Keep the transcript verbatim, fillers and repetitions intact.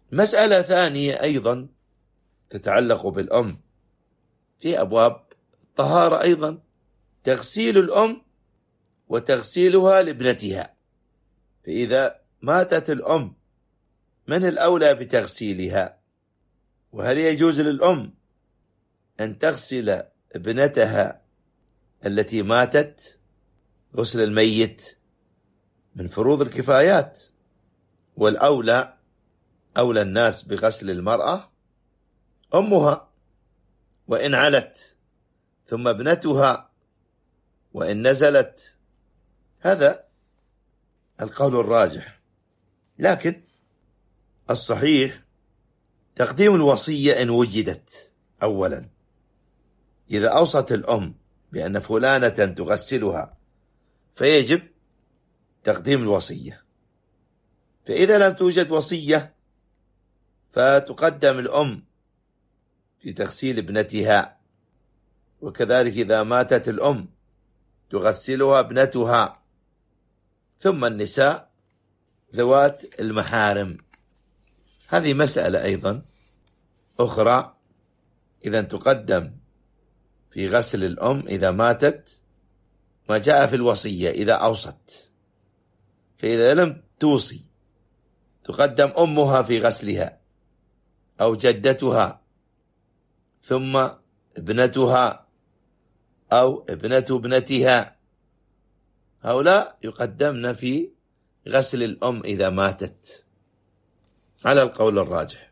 مسألة ثانية أيضا تتعلق بالأم في أبواب الطهارة أيضا، تغسيل الأم وتغسيلها لابنتها. فإذا ماتت الأم من الأولى بتغسيلها؟ وهل يجوز للأم أن تغسل ابنتها التي ماتت؟ غسل الميت من فروض الكفايات، والأولى أولى الناس بغسل المرأة أمها وإن علت، ثم ابنتها وإن نزلت. هذا القول الراجح، لكن الصحيح تقديم الوصية إن وجدت. أولا، إذا أوصت الأم بأن فلانة تغسلها فيجب تقديم الوصية، فإذا لم توجد وصية فتقدم الأم في تغسيل ابنتها، وكذلك إذا ماتت الأم تغسلها ابنتها، ثم النساء ذوات المحارم. هذه مسألة أيضا أخرى، إذا تقدم في غسل الأم إذا ماتت ما جاء في الوصية إذا أوصت، فإذا لم توصي تقدم أمها في غسلها أو جدتها، ثم ابنتها أو ابنة ابنتها، هؤلاء يقدمن في غسل الأم إذا ماتت على القول الراجح.